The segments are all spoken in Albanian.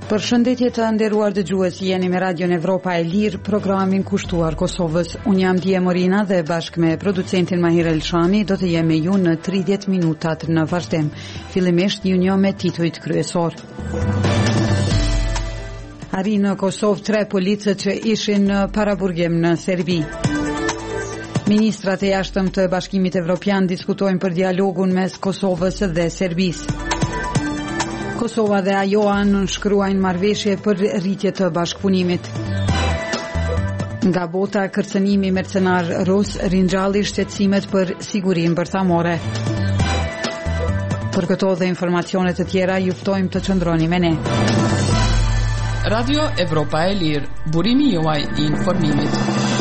Përshëndetje të nderuar dëgjues, jeni me Radion Evropa e Lirë, programin kushtuar Kosovës. Unë jam Dje Morina dhe bashkë me producentin Mahir Elshani do të jem me ju në 30 minutat në vazhdim. Fillimisht ju njoh me titujt kryesor. Arri në Kosovë 3 policët që ishin në paraburgim në Serbi. Ministrat e jashtëm të Bashkimit Evropian diskutojnë për dialogun mes Kosovës dhe Serbisë. Kosova dhe AJOA nënshkruajnë marrëveshje për rritje të bashkëpunimit. Nga bota, kërcënimi mercenar rus ringjalli shqetësimet për sigurinë bërthamore. Për këto dhe informacione të tjera ju ftojmë të qëndroni me ne. Radio Evropa e Lirë, burimi juaj I informimit.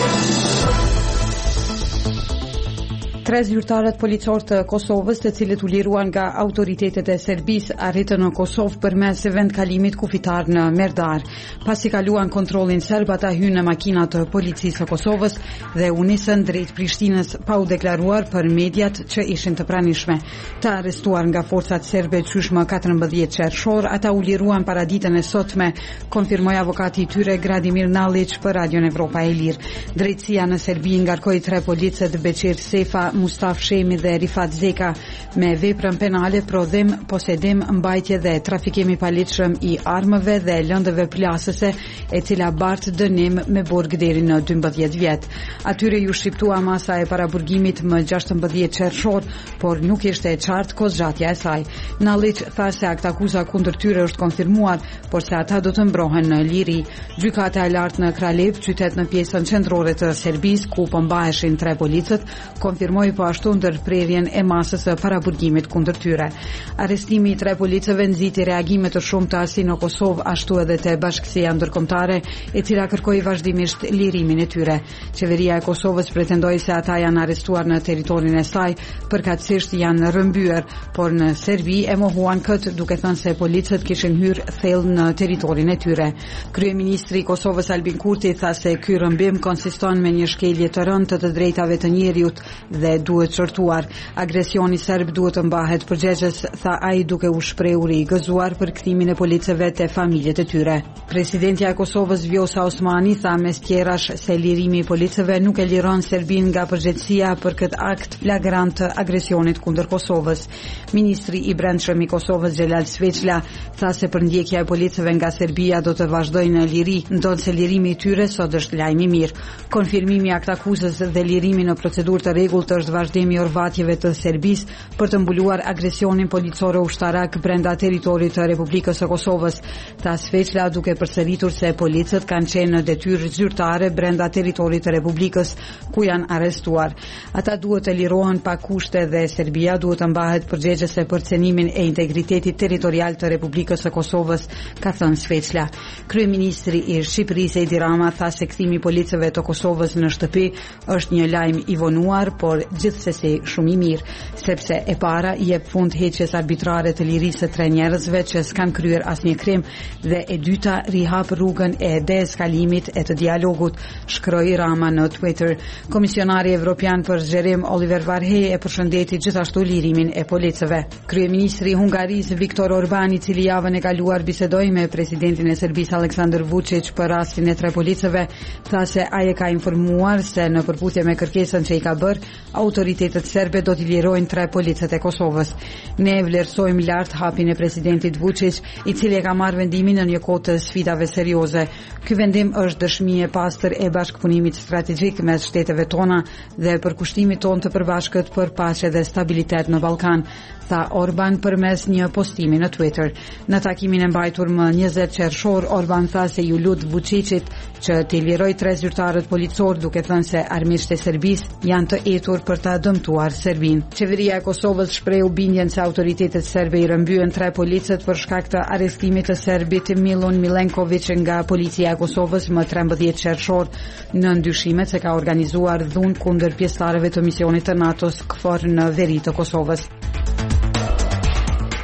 3 zyrtarët policor të Kosovës, të cilët u liruan nga autoritetet e Serbisë, arritën në Kosovë përmes vendkalimit kufitar në Merdar. Pasi kaluan kontrollin serb, ata hynë në makinat të policisë së Kosovës dhe u nisën drejt Prishtinës pa u deklaruar për mediat që ishin të pranishme. Të arrestuar nga forcat serbe qysh më 14 qershor, ata u liruan paraditën e sotme, konfirmoi avokati I tyre Gradimir Nallić për Radion Evropa e Lirë. Drejtësia në Serbi ngarkoi 3 policët Beqir Sefa, Mustaf Shemi dhe Rifat Zeka me veprën penale, prodhim, posedim, mbajtje dhe trafikim I paligjshëm I armëve dhe lëndëve plasëse, e cila bart dënim me burg deri në 12 vjet. Atyre ju shqiptua masa e paraburgimit më 16 qershor, por nuk ishte e qartë kozgjatja e saj. Nallić tha se aktakuza kundër tyre është konfirmuar, por se ata do të mbrohen në liri. Gjykata e lartë në Kralep, qytet në pjesën qendrore të Serbisë, ku mbaheshin 3 policët, konfirmoi po ashtu ndërprerjen e masës së paraburgimit kundër tyre. Arrestimi I 3 policëve nxiti reagime të shumta si në Kosovë, ashtu edhe te Bashkësia Ndërkombëtare, e cila kërkoi vazhdimisht lirimin e tyre. Qeveria e Kosovës pretendoi se ata janë arrestuar në territorin e saj, përkatësisht janë rrëmbyer, por në Serbi e mohuan këtë, duke thënë se policët kishin hyrë thellë në territorin e tyre. Kryeministri I Kosovës Albin Kurti tha se ky rrëmbim konsiston me një shkelje të rëndë të drejtave të njeriut dhe duhet shërtuar. Agresioni serb duhet të mbahet përgjegjës, tha ai, duke u shprehur I gëzuar për kthimin e policëve te familjet e tyre. Presidentja e Kosovës Vjosa Osmani tha mes tjerash se lirimi I policëve nuk e liron Serbin nga përgjegjësia për këtë akt flagrant të agresionit kundër Kosovës. Ministri I Brendshëm I Kosovës Xhelal Sveçla tha se përndjekja e policëve nga Serbia do të vazhdojë në liri, ndonse lirimi I tyre sot është lajm I mirë. Konfirmimi I aktakuzës dhe lirimi në procedurë të rregullt është vazhdimi I orvatjeve të Serbisë për të mbuluar agresionin policor ushtarak brenda territorit të Republikës së Kosovës. Tha Sveçla, duke përsëritur se policët kanë qenë në detyrë zyrtare brenda territorit të Republikës ku janë arrestuar. Ata duhet të lirohen pa kushte dhe Serbia duhet të mbahet përgjegjëse për cenimin e integritetit territorial të Republikës së Kosovës, ka thënë Sveçla. Kryeministri I Shqipërisë Edi Rama tha se kthimi I policëve të Kosovës në shtëpi është një lajm I vonuar, por gjithsesi shumë I mirë, sepse e para I jep fund heqjes arbitrare të lirisë së 3 njerëzve që s'kan kryer asnjë krim dhe e dyta rihap rrugën e deeskalimit e të dialogut, shkroi Rama në Twitter. Komisionari Evropian për zgjerim Oliver Varhej e përshëndeti gjithashtu lirimin e policëve. Kryeministri I Hungarisë Viktor Orban, I cili javën e kaluar bisedoi me presidentin e Serbisë Aleksandar Vučić për rastin e 3 policëve, tha se ai e ka informuar se në përputhje me kërkesën që I ka bërë, autoritetet serbe do t'i lirojnë 3 policët e Kosovës. Ne vlerësojmë lart hapin e presidentit Vučić, I cili e ka marrë vendimin në një kohë të sfidave serioze. Ky vendim është dëshmi e pastër e bashkëpunimit strategjik mes shteteve tona dhe përkushtimit ton të përbashkët për paqe dhe stabilitet në Ballkan, tha Orban përmes një postimi në Twitter. Në takimin e mbajtur më 20 qershor, Orban tha se ju lut Vučićit që t'i liroj 3 zyrtarët policor, duke thënë se armiqtë e Serbisë janë të etur për ta dëmtuar Serbin. Qeveria e Kosovës shprehu bindjen se autoritetet serbe I rëmbyen 3 policët për shkak të arrestimit të serbit Milun Milenković nga policia e Kosovës më 13 qershor në ndyshimet se ka organizuar dhunë kundër pjesëtarëve të misionit të NATO-s KFOR në veri të Kosovës.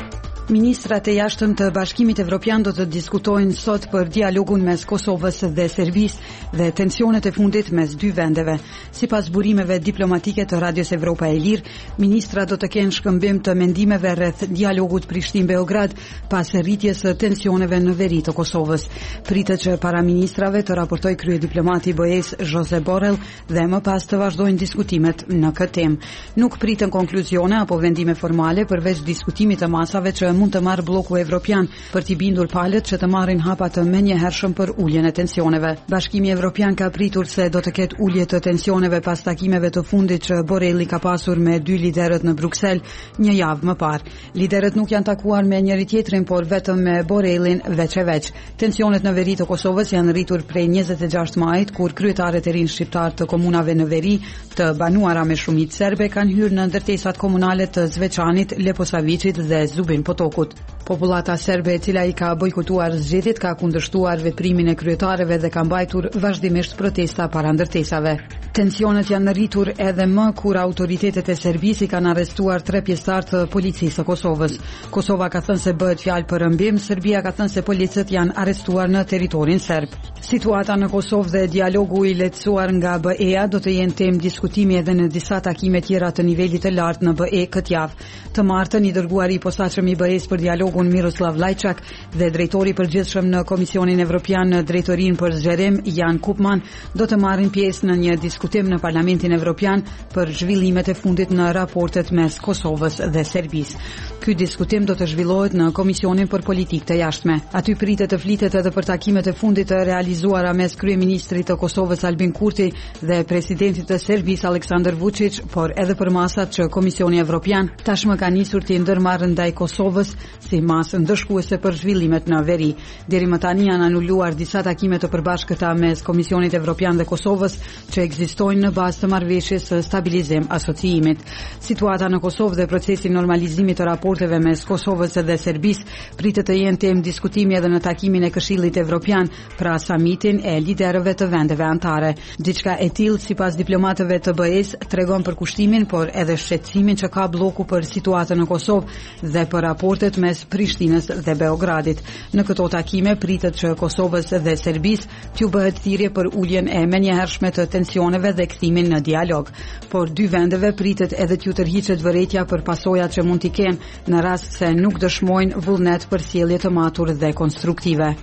Ministrat e jashtëm të Bashkimit Evropian do të diskutojnë sot për dialogun mes Kosovës dhe Serbisë dhe tensionet e fundit mes dy vendeve. Sipas burimeve diplomatike të Radios Evropa e Lirë, ministrat do të kenë shkëmbim të mendimeve rreth dialogut Prishtinë-Beograd pas rritjes së tensioneve në veri të Kosovës. Pritet që para ministrave të raportojë kryediplomati BE-s Josep Borrell dhe më pas të vazhdojnë diskutimet në këtë temë. Nuk pritën konkluzione apo vendime formale përveç diskutimit të masave që mund të marrë bloku evropian për t'i bindur palët që të marrin hapa të menjëhershëm për uljen e tensioneve. Bashkimi Evropian ka pritur se do të ketë ulje të tensioneve pas takimeve të fundit që Borrelli ka pasur me dy liderët në Bruksel një javë më parë. Liderët nuk janë takuar me njëri tjetrin, por vetëm me Borrellin veç e veç. Tensionet në veri të Kosovës janë rritur prej 26 majit, kur kryetarët e rinë shqiptar të komunave në veri të banuara me shumicë serbe kanë hyrë në ndërtesat komunale të Zveçanit, Leposavicit dhe Zubin Potokut. Popullata serbe, e cila i ka bojkotuar zgjedhjet, ka kundërshtuar veprimin e kryetarëve dhe ka mbajtur vazhdimisht protesta para ndërtesave. Tensionet janë rritur edhe më kur autoritetet e Serbisë kanë arrestuar 3 pjesëtar të policisë së Kosovës. Kosova ka thënë se bëhet fjalë për rëmbim, Serbia ka thënë se policët janë arrestuar në territorin serb. Situata në Kosovë dhe dialogu i lehtësuar nga BE-a do të jenë temë diskutimi edhe në disa takime tjera të nivelit të lartë në BE këtë javë. Të martën i dërguari i posaçëm i BE-s për dialogun Miroslav Lajçak dhe drejtori i përgjithshëm në Komisionin Evropian në drejtorinë për zgjerim Jan Koopman do të marrin pjesë në një diskutim në Parlamentin Evropian për zhvillimet e fundit në raportet mes Kosovës dhe Serbisë. Ky diskutim do të zhvillohet në Komisionin për Politikë të Jashtme. Aty pritet të flitet edhe për takimet e fundit të realizuara mes kryeministrit të Kosovës Albin Kurti dhe presidentit të Serbisë Aleksandar Vučić, por edhe për masat që Komisioni Evropian tashmë ka nisur të ndërmarrë ndaj Kosovës si masë ndëshkuese për zhvillimet në veri. Deri më tani janë anuluar disa takime të përbashkëta mes Komisionit Evropian dhe Kosovës që ekzistojnë në bazë të marrëveshjes së stabilizim asociimit. Situata në Kosovë dhe procesi i normalizimit të raporteve mes Kosovës dhe Serbisë pritet të jenë temë diskutimi edhe në takimin e Këshillit Evropian, pra samitin e liderëve të vendeve anëtare. Diçka e tillë, sipas diplomatëve të BE-s, tregon për kushtimin, por edhe shqetësimin që ka bloku për situatën në Kosovë dhe për raportet mes Prishtinës dhe Beogradit. Në këto takime pritet që Kosovës dhe Serbisë t'ju bëhet thirrje për uljen e menjëhershme të tensioneve dhe kthimin në dialog. Por dy vendeve pritet edhe t'ju tërhiqet vërejtja për pasojat që mund t'i kenë në rast se nuk dëshmojnë vullnet për sjellje të matur dhe konstruktive.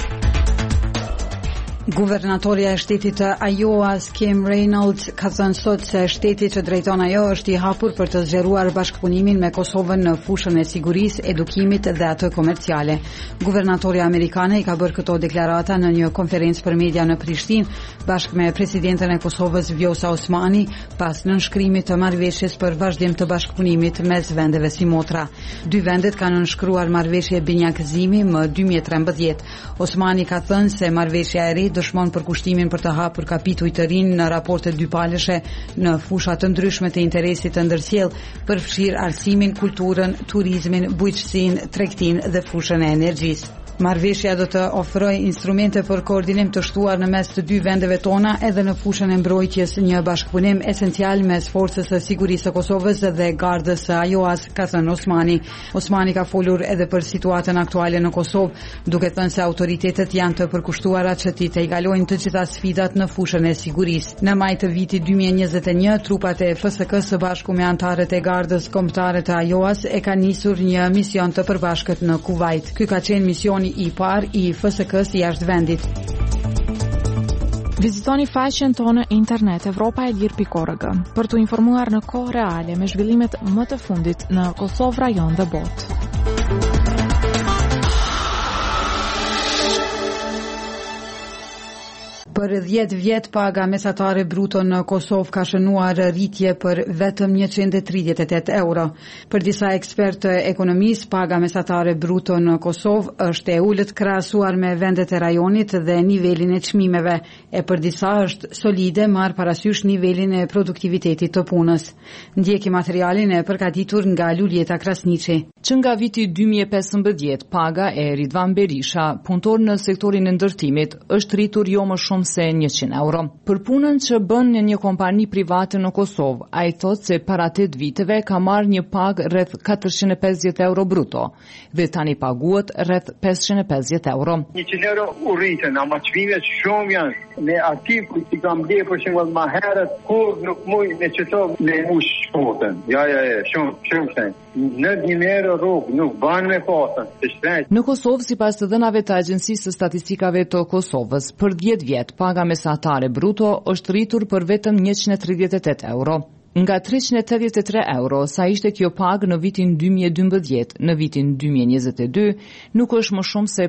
Guvernatorja e shtetit të Iowas, Kim Reynolds, ka thënë sot se shteti që drejton ajo është i hapur për të zgjeruar bashkëpunimin me Kosovën në fushën e sigurisë, edukimit dhe atë komerciale. Guvernatorja amerikane i ka bërë këto deklarata në një konferencë për media në Prishtinë bashkë me presidenten e Kosovës Vjosa Osmani pas nënshkrimit të marrëveshjes për vazhdim të bashkëpunimit mes vendeve si motra. Dy vendet kanë nënshkruar marrëveshje binjakëzimi më 2013. Osmani ka thënë se marrëveshja e re dëshmon për kushtimin për të hapur kapituj të rinë në raportet dypalëshe në fusha të ndryshme të interesit të ndërsjell, përfshirë arsimin, kulturën, turizmin, bujqësinë, tregtinë dhe fushën e energjisë. Marrëveshja do të ofrojë instrumente për koordinim të shtuar në mes të dy vendeve tona edhe në fushën e mbrojtjes, një bashkëpunim esencial mes forcës së sigurisë së Kosovës dhe gardës së Iowas, ka thënë Osmani. Osmani ka folur edhe për situatën aktuale në Kosovë, duke thënë se autoritetet janë të përkushtuara që t'i tejgalojnë të gjitha sfidat në fushën e sigurisë. Në maj të vitit 2021, trupat e FSK-s së bashku me antarët e gardës kombëtare të Iowas e kanë nisur një mision të përbashkët në Kuvajt. Ky ka qenë misioni i parë i FSK-s jashtë vendit. Vizitoni faqen tonë internet evropaelir.org për të informuar në kohë reale me zhvillimet më të fundit në Kosovë, rajon dhe botë. Për 10 vjet paga mesatare bruto në Kosovë ka shënuar rritje për vetëm 138 euro. Për disa ekspertë ekonomisë, paga mesatare bruto në Kosovë është e ulët krahasuar me vendet e rajonit dhe nivelin e çmimeve, e për disa është solide marr parasysh nivelin e produktivitetit të punës. Ndjeki materialin e përgatitur nga Luljeta Krasniqi. Që nga viti 2015, paga e Ridvan Berisha, punëtor në sektorin e ndërtimit, është rritur jo më shumë shumë se 100 euro. Për punën që bën në një kompani private në Kosovë, ai thotë se para 8 viteve ka marrë një pagë rreth 450 euro bruto dhe tani paguhet rreth 550 euro. 100 euro u rritën, ama çmimet shumë janë. Ne aty ku i kam bler për shembull më herët, kur nuk muj me çeto me ush shpotën. Ja, shumë. Në 1 euro rrugë nuk ban me pasën. Në Kosovë, sipas të dhënave të Agjencisë së Statistikave të Kosovës, për 10 vjet paga mesatare bruto është rritur për vetëm 138 euro. Nga 383 euro, sa ishte kjo pagë në vitin 2012, në vitin 2022, nuk është më shumë se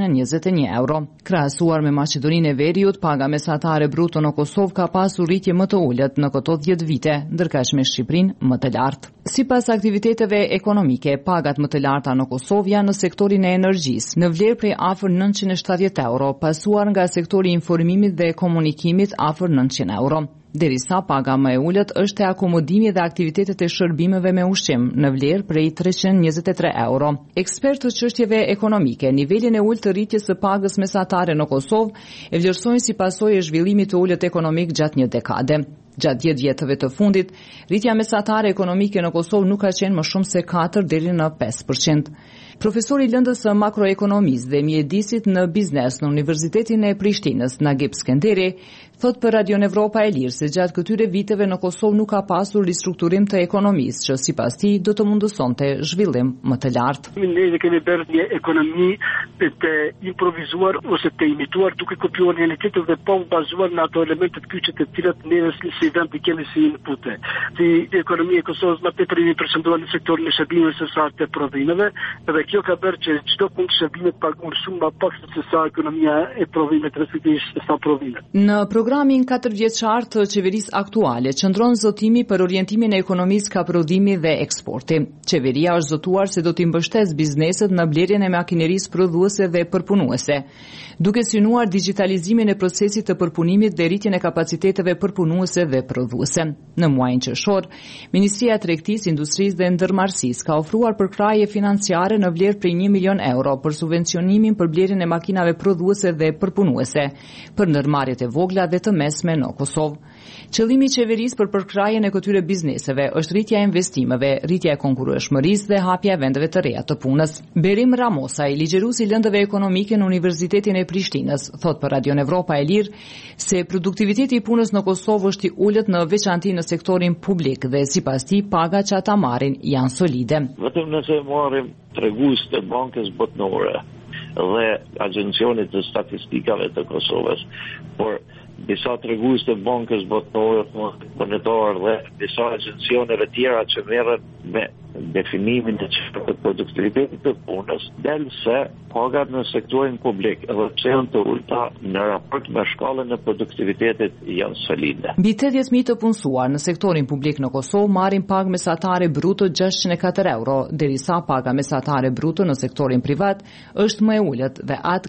521 euro. Krahasuar me Maqedoninë e Veriut, paga mesatare bruto në Kosovë ka pasur rritje më të ulët në këto 10 vite, ndërkaq me Shqipërinë më të lartë. Sipas aktiviteteve ekonomike, pagat më të larta në Kosovë janë në sektorin e energjisë, në vlerë prej afër 970 euro, pasuar nga sektori i informimit dhe komunikimit afër 900 euro. Derisa paga më e ulët është e akomodimi dhe aktivitetet e shërbimeve me ushqim në vlerë prej 323 euro. Ekspertë të çështjeve ekonomike, nivelin e ulët të rritjes së pagës mesatare në Kosovë e vlerësojnë si pasojë e zhvillimit të ulët ekonomik gjatë një dekade. Gjatë 10 vjetëve të fundit, rritja mesatare ekonomike në Kosovë nuk ka qenë më shumë se 4 deri në 5%. Profesori i lëndës së makroekonomisë dhe mjedisit në biznes në Universitetin e Prishtinës, Nagip Skenderi, thot për Radio Evropa e Lirë se gjatë këtyre viteve në Kosovë nuk ka pasur ristrukturim të ekonomisë, që sipas tij do të mundësonte zhvillim më të lartë. Ne kemi bërë një ekonomi të improvizuar ose të imituar duke kopjuar realitetin dhe pa u bazuar në ato elementet kyçe të cilat ne si vend i kemi si inpute. Ekonomia e Kosovës më tepër i përshëndohet në sektorin e shërbimeve se sa të prodhimeve, dhe kjo ka bërë që çdo punë shërbimet paguhen shumë më pak se sa ekonomia e prodhimeve respektivisht sa prodhimet. Në programin 4 vjeçar të qeverisë aktuale qëndron zotimi për orientimin e ekonomisë ka prodhimi dhe eksporti. Qeveria është zotuar se do t'i mbështesë bizneset në blerjen e makinerisë prodhuese dhe përpunuese, duke synuar digitalizimin e procesit të përpunimit dhe rritjen e kapaciteteve përpunuese dhe prodhuese. Në muajin qershor, Ministria e Tregtisë, Industrisë dhe Ndërmarrësisë ka ofruar përkraje financiare në vlerë prej 1 milion euro për subvencionimin për blerjen e makinave prodhuese dhe përpunuese për ndërmarrjet e vogla dhe të mesme në Kosovë. Qëllimi i qeverisë për përkrajen e këtyre bizneseve është rritja e investimeve, rritja e konkurrueshmërisë dhe hapja e vendeve të reja të punës. Berim Ramosaj, ligjëruesi i lëndëve ekonomike në Universitetin e Prishtinës, thot për Radio Evropa e Lirë se produktiviteti i punës në Kosovë është i ulët në veçanti në sektorin publik dhe sipas tij pagat që ata marrin janë solide. Vetëm nëse marrim tregues të bankës botërore dhe Agjencionit të Statistikave të Kosovës, por disa tregues të bankës botërore monetar dhe disa agjencioneve tjera që merren me definimin e produktivitetit të punës, del se pagat në sektorin publik edhe pse janë të ulta në raport me shkallën e produktivitetit janë solide. Mbi 80.000 të punësuar në sektorin publik në Kosovë marrin pagë mesatare bruto 604 euro, derisa paga mesatare bruto në sektorin privat është më e ulët dhe atë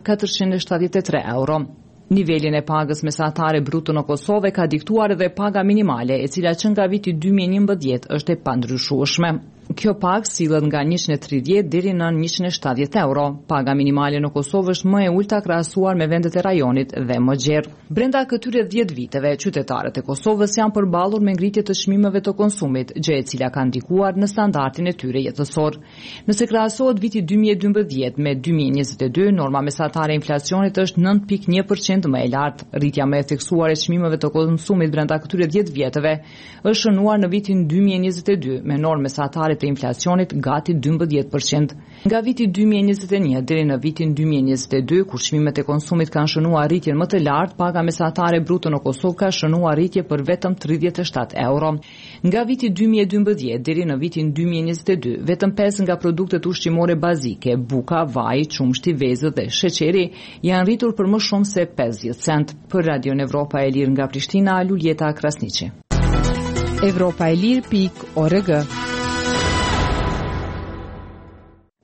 473 euro. Nivelin e pagës mesatare bruto në Kosovë ka diktuar edhe paga minimale, e cila që nga viti 2011 është e pandryshueshme. Kjo pagë sillet nga 130 deri në 170 euro. Paga minimale në Kosovë është më e ulta krahasuar me vendet e rajonit dhe më gjerë. Brenda këtyre 10 viteve, qytetarët e Kosovës janë përballur me ngritje të çmimeve të konsumit, gjë e cila ka ndikuar në standardin e tyre jetësor. Nëse krahasohet viti 2012 me 2022, norma mesatare e inflacionit është 9.1% më e lartë. Rritja më e theksuar e çmimeve të konsumit brenda këtyre 10 vjetëve është shënuar në vitin 2022 me normë mesatare të inflacionit gati 12%. Nga viti 2021 deri në vitin 2022, kur çmimet e konsumit kanë shënuar rritjen më të lartë, paga mesatare bruto në Kosovë ka shënuar rritje për vetëm 37 euro. Nga viti 2012 deri në vitin 2022, vetëm 5 nga produktet ushqimore bazike, buka, vaj, qumshti, vezët dhe sheqeri janë rritur për më shumë se 50 cent. Për Radio Evropa e Lirë nga Prishtina, Luljeta Krasniqi. Evropaelir.org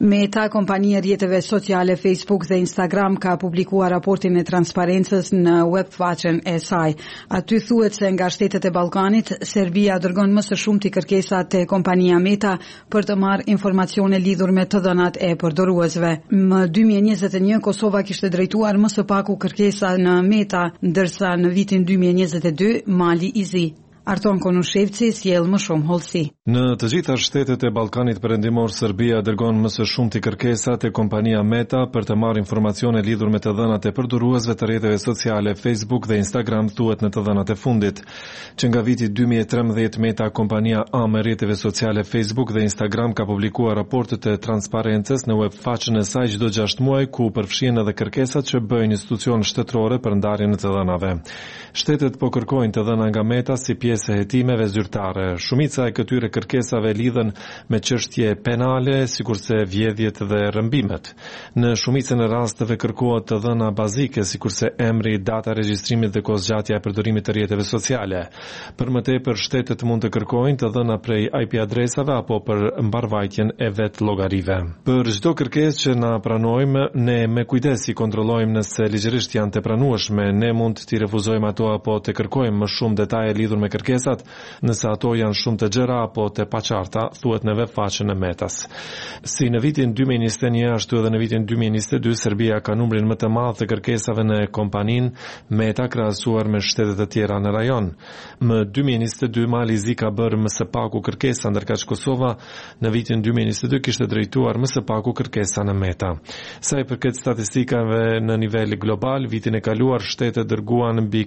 Meta, kompania e rrjeteve sociale Facebook dhe Instagram, ka publikuar raportin e transparencës në webfaqen e saj. Aty thuhet se nga shtetet e Ballkanit, Serbia dërgon më së shumti kërkesa te kompania Meta për të marrë informacione lidhur me të dhënat e përdoruesve. Më 2021 Kosova kishte drejtuar më së paku kërkesa në Meta, ndërsa në vitin 2022 Mali i Zi. Arton Konushevci sjell më shumë hollësi. Në të gjitha shtetet e Ballkanit Perëndimor, Serbia dërgon më së shumti kërkesa te kompania Meta për të marrë informacione lidhur me të dhënat e përdoruesve të rrjeteve sociale Facebook dhe Instagram, thuhet në të dhënat e fundit. Që nga viti 2013 Meta, kompania A me rrjeteve sociale Facebook dhe Instagram, ka publikuar raportet e transparencës në webfaqen e saj çdo 6 muaj, ku përfshihen edhe kërkesat që bëjnë institucione shtetërore për ndarjen e të dhënave. Shtetet po kërkojnë të dhëna nga Meta si pjesë e hetimeve zyrtare. Shumica e këtyre kërkesave lidhen me çështje penale, sikurse vjedhjet dhe rrëmbimet. Në shumicën e rasteve kërkohet të dhëna bazike, sikurse emri, data regjistrimit dhe kohëzgjatja e përdorimit të rrjeteve sociale. Për më tepër, shtetet mund të kërkojnë të dhëna prej IP adresave apo për mbarvajtjen e vet llogarive. Për çdo kërkesë që na pranojmë, ne me kujdes i kontrollojmë nëse ligjërisht janë të pranueshme. Ne mund t'i refuzojmë ato apo të kërkojmë më shumë detaje lidhur me kërkesat, nëse ato janë shumë të gjera apo të paqarta, thuhet në webfaqen e Metas. Si në vitin 2021, ashtu edhe në vitin 2022, Serbia ka numrin më të madh të kërkesave në kompaninë Meta krahasuar me shtetet e tjera në rajon. Më 2022 Mali i Zi ka bërë më së paku kërkesa, ndërkaq Kosova në vitin 2022 kishte drejtuar më së paku kërkesa në Meta. Sa i përket statistikave në nivel global, vitin e kaluar shtetet dërguan mbi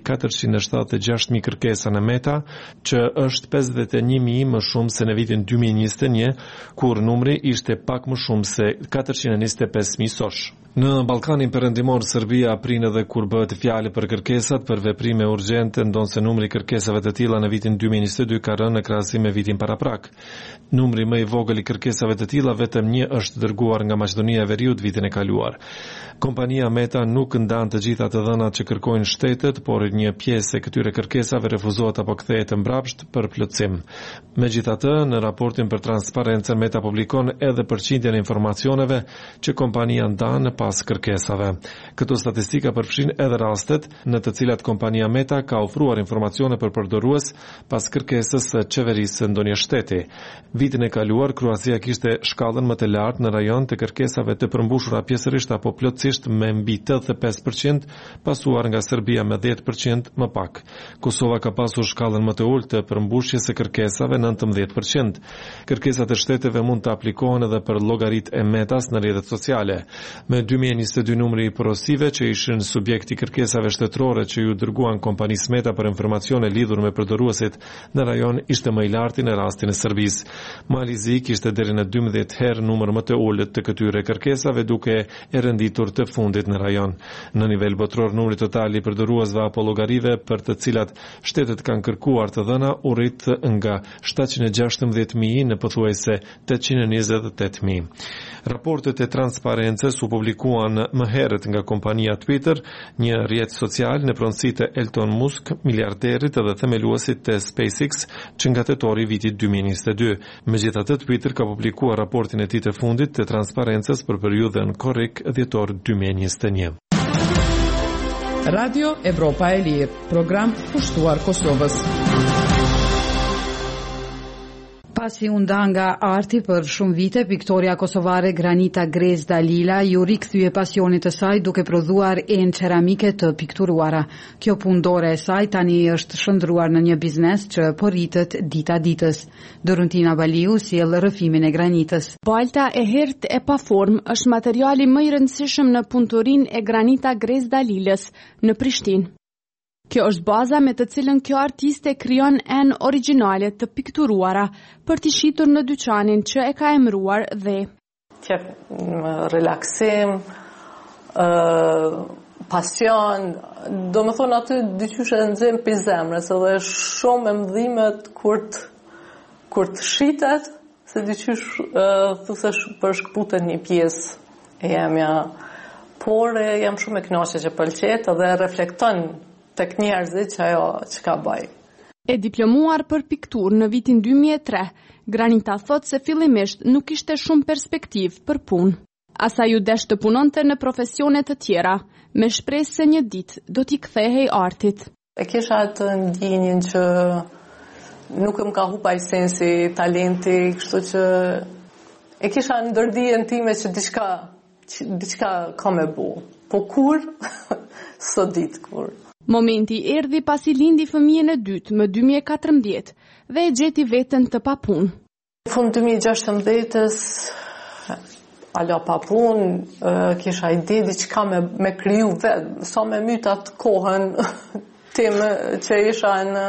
476.000 kërkesa në Meta, që është 51.000 më shumë se në vitin 2021, kur numri ishte pak më shumë se 425.000 sosh. Në Ballkanin Perëndimor, Serbia prin edhe kur bëhet fjalë për kërkesat për veprime urgjente, ndonse numri i kërkesave të tilla në vitin 2022 ka rënë në krahasim me vitin paraprak. Numri më i vogël i kërkesave të tilla, vetëm një është dërguar nga Maqedonia e Veriut vitin e kaluar. Kompania Meta nuk ndan të gjitha të dhënat që kërkojnë shtetet, por një pjesë e këtyre kërkesave refuzohet apo kthehet mbrapsht për plotësim. Megjithatë, në raportin për transparencën, Meta publikon edhe përqindjen e informacioneve që kompania ndan pas kërkesave. Këto statistika përfshin edhe rastet në të cilat kompania Meta ka ofruar informacione për përdorues pas kërkesës së qeverisë së ndonjë shteti. Vitin e kaluar, Kroacia kishte shkallën më të lartë në rajon të kërkesave të përmbushura pjesërisht apo plotësisht me mbi 85%, pasuar nga Serbia me 10% më pak. Kosova ka pasur shkallën më të ulët të përmbushjes së kërkesave 19%. Kërkesat e shteteve mund të aplikohen edhe për llogaritë e Metas në rrjetet sociale. Me 2022 numri i porosive që ishin subjekti kërkesave shtetërore që ju dërguan kompanisë Meta për informacione lidhur me përdoruesit në rajon ishte më i larti në rastin e Serbisë. Mali i Zi kishte deri në 12 herë numër më të ulët të këtyre kërkesave, duke e renditur të fundit në rajon. Në nivel botror, numri total i përdoruesve apo llogarive për të cilat shtetet kanë kërkuar të dhëna u rrit nga 716.000 në pothuajse 828.000. Raportet e transparencës u publikuan më herët nga kompania Twitter, një rrjet social në pronësi të Elon Musk, miliarderit dhe themeluesit të SpaceX, që nga tetori vitit 2022. Megjithatë, Twitter ka publikuar raportin e tij të fundit të transparencës për periudhën korrik dhjetor 2021. Radio Evropa e Lirë, program pushtuar Kosovës. Pasi u nda nga arti për shumë vite, piktoria kosovare Granita Grezda Lila ju rikthye pasionit të saj duke prodhuar enë ceramike të pikturuara. Kjo pundore e saj tani është shndruar në një biznes që po rritet dita ditës. Doruntina Baliu sjell rrëfimin e granitës. Balta e herët e paform është materiali më i rëndësishëm në punëtorinë e Granita Grezda Lilës në Prishtinë. Kjo është baza me të cilën kjo artiste krijon enë origjinale të pikturuara për t'i shitur në dyqanin që e ka emëruar dhe. Qef relaksim, pasion, do me thonë aty dyqysh e nxem për zemrës, edhe shumë e mdhimet kur të shitet, se dyqysh thusesh për shkputet një pjesë e jemja, por jam shumë e kënaqur që pëlqet edhe reflekton tek njerëzit që ajo që ka bëj. E diplomuar për pikturë në vitin 2003, Granita thot se fillimisht nuk ishte shumë perspektiv për punë. Asa ju desh të punonte në profesione të tjera, me shpresë se një ditë do t'i kthehej artit. E kisha të ndjenjën që nuk më ka hupa i sensi talenti, kështu që e kisha ndërdijen time që diçka ka me bu. Po kur? Së ditë kur. Momenti erdhi pasi lindi fëmijën e dytë më 2014 dhe e gjeti veten të papunë. Në fund 2016-s, alo papunë, kisha ide diçka me kriju vetë, sa me myt atë kohën time që isha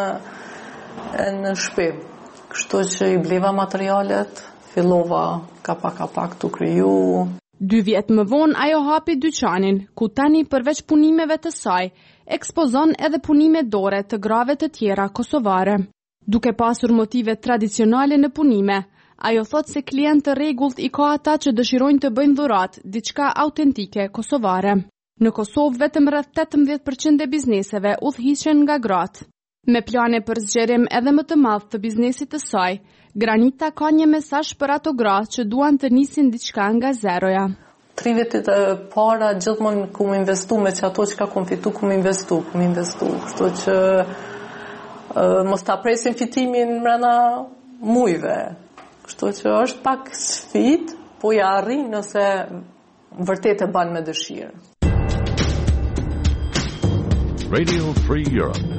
në shtëpi. Kështu që i bleva materialet, fillova kapak të kriju. 2 vjet më vonë ajo hapi dyqanin, ku tani përveç punimeve të saj, ekspozon edhe punime dore të grave të tjera kosovare. Duke pasur motive tradicionale në punime, ajo thot se klientë të rregullt i ka ata që dëshirojnë të bëjnë dhurat diçka autentike kosovare. Në Kosovë vetëm rreth 18% e bizneseve udhhiqen nga gratë. Me plane për zgjerim edhe më të madh të biznesit të saj, Granita ka një mesazh për ato gra që duan të nisin diçka nga zeroja. 3 vitet e para gjithmonë ku më investu me që ato që ka kom fitu, ku më investu. Kështu që mos ta presin fitimin mrena mujve. Kështu që është pak sfidë, po ja arrin nëse vërtet e ban me dëshirë. Radio Free Europe.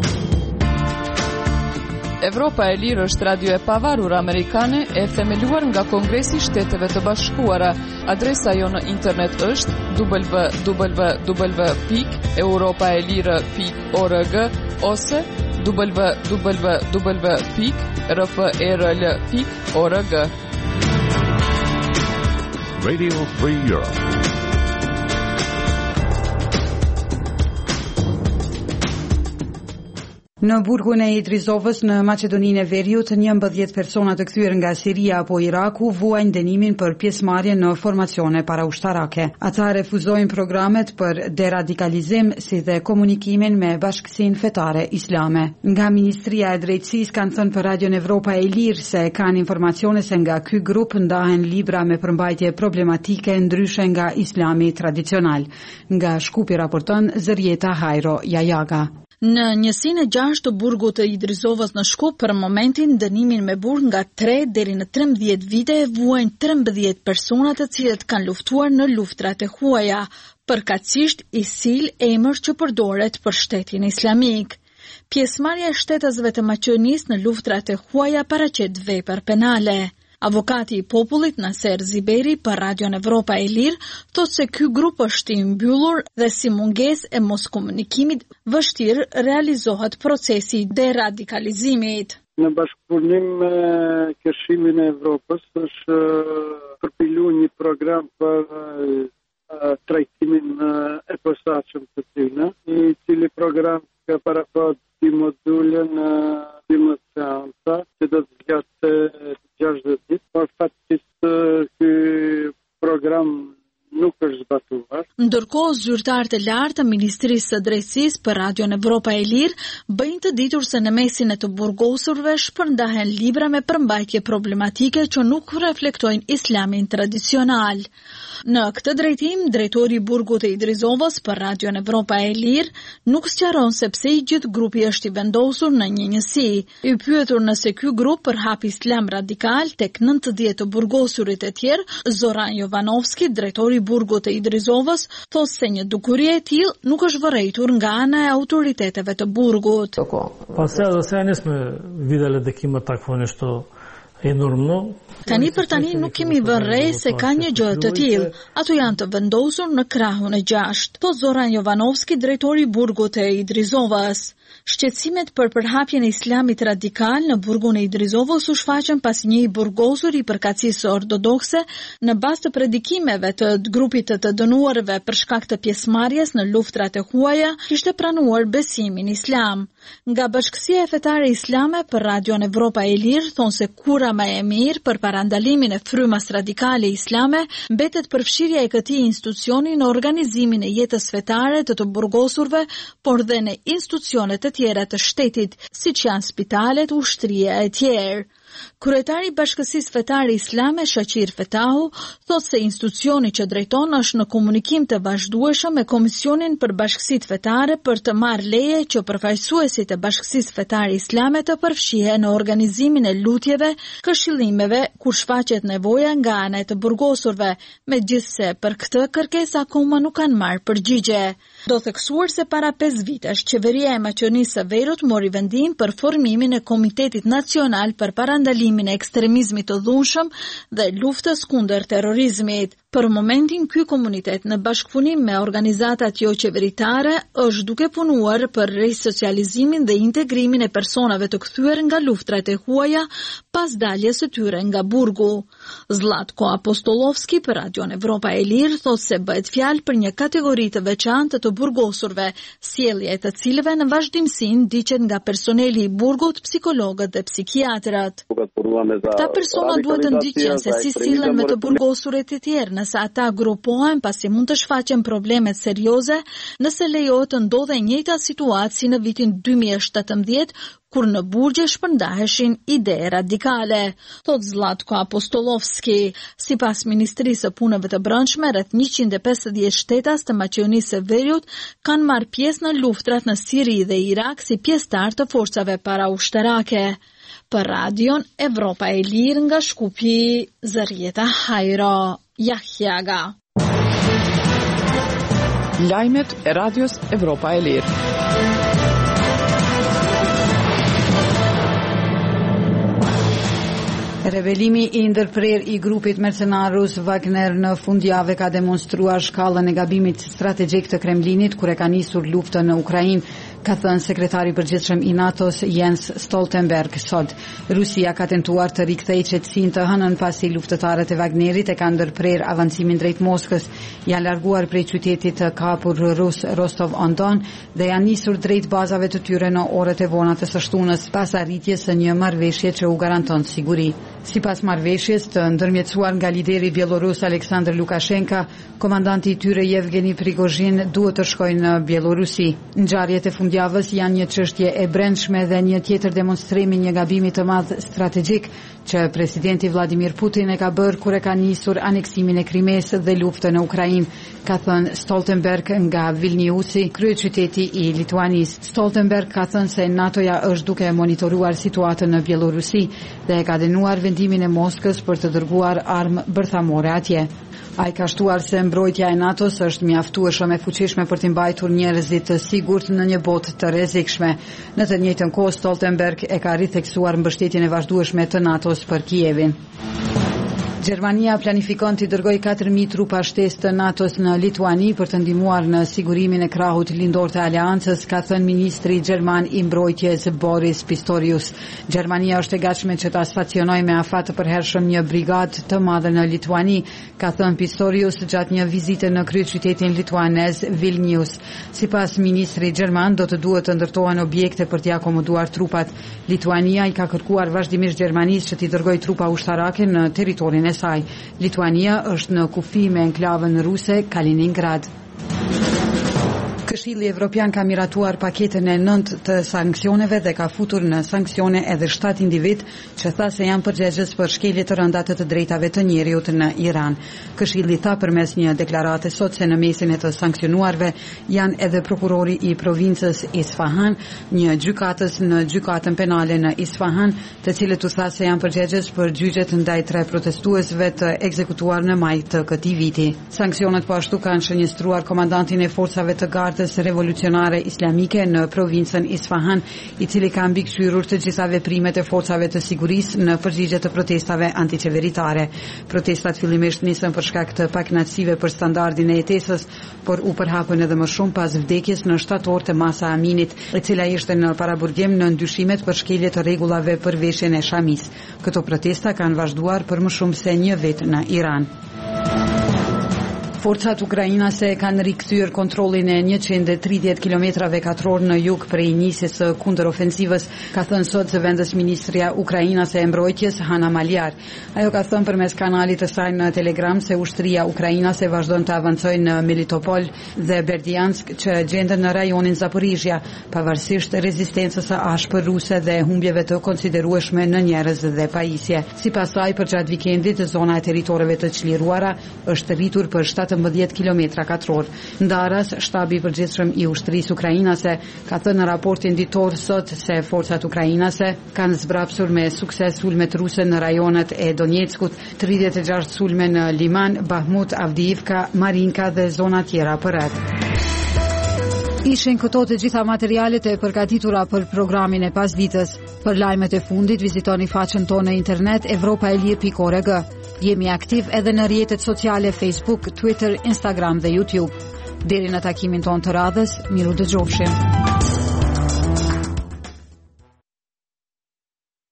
Evropa e Lirë është radio e pavarur amerikane e themeluar nga Kongresi i Shteteve të Bashkuara. Adresa jo në internet është www.europaelire.org ose www.rfrl.org. Radio Free Europe. Në burgun e Idrizovës në Maqedoninë e Veriut, 11 persona të kthyer nga Siria apo Iraku vuajnë dënimin për pjesëmarrje në formacione paraushtarake. Ata refuzojnë programet për deradikalizim si dhe komunikimin me Bashkësinë Fetare Islame. Nga Ministria e Drejtësisë kanë thënë për Radion Evropa e Lirë se kanë informacione se nga ky grup ndahen libra me përmbajtje problematike ndryshe nga Islami tradicional. Nga Shkupi raporton Zërjeta Hajro Jajaga. Në njësinë e 6 të burgut të Idrizovës në Shkup, për momentin dënimin me burg nga 3 deri në 13 vite e vuajnë 13 personat të cilët kanë luftuar në luftrat e huaja, përkatësisht ISIL, emër që përdoret për shtetin islamik. Pjesëmarrja e shtetësve të Maqedonisë në luftrat e huaja paraqet vepër penale. Avokati i popullit Naser Ziberi për Radion Evropa e Lirë thotë se ky grup është i mbyllur dhe si mungesë e moskomunikimit vështirë realizohet procesi i deradikalizimit. Në bashkëpunim me Këshillin e Evropës është përpiluar një program për trajtimin e posaçëm të tyre, i cili program ka parafatur dy module në 12 seansa, që do të zgjatë 60 ditë, por faktikisht ky program nuk është zbatuar. Ndërkohë, zyrtarët e lartë të Ministrisë së Drejtësisë për Radion Evropa e Lirë bëjnë të ditur se në mesin e të burgosurve shpërndahen libra me përmbajtje problematike që nuk reflektojnë islamin tradicional. Në këtë drejtim, drejtori i burgut të Idrizovës për Radion Evropa e Lirë nuk sqaron se pse i gjithë grupi është i vendosur në një njësi. I pyetur nëse ky grup përhap islam radikal tek 90 të burgosurit e tjerë, Zoran Jovanovski, drejtori i burgut të Idrizovës, thotë se një dukuri e tillë nuk është vërejtur nga ana e autoriteteve të burgut. Pastaj se nisme videle de kima takvone što enormno. Tani për tani nuk kemi vënë re se ka një gjë të tillë. Ato janë të vendosur në krahun e 6. Po Zoran Jovanovski, drejtori i burgut të Idrizovës. Shqetësimet për përhapjen e islamit radikal në burgun e Idrizovës u shfaqën pas një i burgosur i përkatësisë ortodokse në bazë të predikimeve të grupit të dënuarve për shkak të pjesëmarrjes në luftrat e huaja kishte pranuar besimin islam. Nga Bashkësia e Fetare Islame për Radion Evropa e Lirë thonë se kura më e mirë për parandalimin e frymas radikale islame mbetet përfshirja e këtij institucioni në organizimin e jetës fetare të burgosurve, por dhe në institucione sektore të tjera të shtetit, siç janë spitalet, ushtria e tjerë. Kryetari i Bashkësisë Fetare Islame, Shaqir Fetahu, thot se institucioni që drejton është në komunikim të vazhdueshëm me Komisionin për Bashkësitë Fetare për të marrë leje që përfaqësuesit e Bashkësisë Fetare Islame të përfshihen në organizimin e lutjeve, këshillimeve kur shfaqet nevoja nga ana e të burgosurve, megjithse për këtë kërkesa akoma nuk kanë marrë përgjigje. Do theksuar se para 5 vitesh, qeveria e Maqedonisë së Veriut mori vendim për formimin e Komitetit Nacional për parandalimin e ekstremizmit të dhunshëm dhe luftës kundër terrorizmit. Për momentin, ky komunitet në bashkëpunim me organizatat jo qeveritare është duke punuar për risocializimin dhe integrimin e personave të kthyer nga luftrat e huaja pas daljes së tyre nga burgu. Zlatko Apostolovski për Radion Evropa e Lirë thot se bëhet fjalë për një kategori të veçantë të burgosurve, sjellja e të cilëve në vazhdimsi ndiqet nga personeli i burgut, psikologët dhe psikiatrat. Këta persona duhet të ndiqen se si sillen me të burgosurit e tjerë, nëse ata grupohen pasi mund të shfaqen problemet serioze, nëse lejohet të ndodhe njëjta situatë si në vitin 2017, kur në burgje shpërndaheshin ide radikale, thot Zlatko Apostolovski. Sipas Ministrisë së Punëve të Brendshme, rreth 150 shtetas të Maqedonisë së Veriut kanë marrë pjesë në luftrat në Siri dhe Irak si pjesëtar të forcave paraushtarake. Për Radion Evropa e Lirë nga Shkupi, Zarieta Hajro, Jahjaga. Lajmet e Radios Evropa e Lirë. Revelimi i ndërprer i grupit mercenar rus Wagner në fundjavë ka demonstruar shkallën e gabimit strategjik të Kremlinit kur e ka nisur luftën në Ukrainë, ka thënë sekretari i përgjithshëm i NATO-s Jens Stoltenberg sot. Rusia ka tentuar të rikthejë qetësinë të hënën pasi luftëtarët e Wagnerit e kanë ndërprer avancimin drejt Moskës, janë larguar prej qytetit të kapur rus Rostov-on-Don dhe janë nisur drejt bazave të tyre në orët e vona të së shtunës pas arritjes së një marrëveshje që u garanton siguri. Sipas marrëveshjes të ndërmjetësuar nga lideri bielorus Aleksandr Lukashenka, komandanti i tyre Yevgeni Prigozhin duhet të shkojnë në Bielorusi. Ngjarjet e fundjavës janë një çështje e brendshme dhe një tjetër demonstrim i një gabimi të madh strategjik që presidenti Vladimir Putin e ka bërë kur e ka nisur aneksimin e Krimes dhe luftën në Ukrainë, ka thënë Stoltenberg nga Vilniusi, kryeqyteti i Lituanisë. Stoltenberg ka thënë se NATO-ja është duke monitoruar situatën në Bielorusi dhe e ka dënuar vendimin e Moskës për të dërguar armë bërthamore atje. Ai ka shtuar se mbrojtja e NATO-s është mjaftueshëm e fuqishme për të mbajtur njerëzit të sigurt në një botë të rrezikshme. Në të njëjtën kohë Stoltenberg e ka ritheksuar mbështetjen e vazhdueshme të NATO-s për Kievin. Gjermania planifikon të dërgojë 4.000 trupa shtesë të NATO-s në Lituani për të ndihmuar në sigurimin e krahut lindor të aleancës, ka thënë ministri gjerman i mbrojtjes Boris Pistorius. Gjermania është e gatshme që ta stacionojë me afat të përhershëm një brigadë të madhe në Lituani, ka thënë Pistorius gjatë një vizite në kryeqytetin lituanez Vilnius. Sipas ministrit gjerman, do të duhet të ndërtohen objekte për t'i akomoduar trupat. Lituania i ka kërkuar vazhdimisht Gjermanisë që t'i dërgojë trupa ushtarake në territorin e saj. Lituania është në kufi me enklavën ruse Kaliningrad. Këshilli Evropian ka miratuar paketën e 9 të sanksioneve dhe ka futur në sanksione edhe 7 individ që tha se janë përgjegjës për shkelje të rënda të drejtave të njeriut në Iran. Këshilli tha përmes një deklarate sot se në mesin e të sanksionuarve janë edhe prokurori i provincës Isfahan, një gjykatës në gjykatën penale në Isfahan, të cilët u tha se janë përgjegjës për gjyqjet ndaj 3 protestuesve të ekzekutuar në maj të këtij viti. Sanksionet po ashtu kanë shënjestruar komandantin e forcave të gardës revolucionare islamike në provincën Isfahan, i cili ka mbikëqyrur të gjitha veprimet e forcave të sigurisë në përgjigje të protestave antiqeveritare. Protestat fillimisht nisën për shkak të pakënaqësive për standardin e jetesës, por u përhapën edhe më shumë pas vdekjes në shtator të Masa Aminit, e cila ishte në paraburgim në ndyshimet për shkelje të rregullave për veshjen e shamis. Këto protesta kanë vazhduar për më shumë se një vit në Iran. Forcat ukrainase kanë rikthyer kontrollin e 130 kilometrave katror në jug prej nisjes së kundërofensivës, ka thënë sot zëvendës ministrja ukrainase e mbrojtjes Hana Maliar. Ajo ka thënë përmes kanalit të saj në Telegram se ushtria ukrainase vazhdon të avancojë në Melitopol dhe Berdiansk që gjenden në rajonin Zaporizhia, pavarësisht rezistencës së ashpër ruse dhe humbjeve të konsiderueshme në njerëz dhe pajisje. Sipas saj, përgjatë vikendit zona e territoreve të çliruara është rritur për 17 kilometra katror. Ndaras, shtabi i përgjithshëm i ushtrisë ukrainase ka thënë në raportin ditor sot se forcat ukrainase kanë zbrapsur me sukses sulmet ruse në rajonet e Donetskut, 36 sulme në Liman, Bahmut, Avdiivka, Marinka dhe zona tjera përreth. Ishin këto të gjitha materialet e përgatitura për programin e pasditës. Për lajmet e fundit vizitoni faqen tonë në internet evropaelir.org. Jemi aktiv edhe në rrjetet sociale Facebook, Twitter, Instagram dhe YouTube. Deri në takimin tonë të radhës, miru dëgjofshim.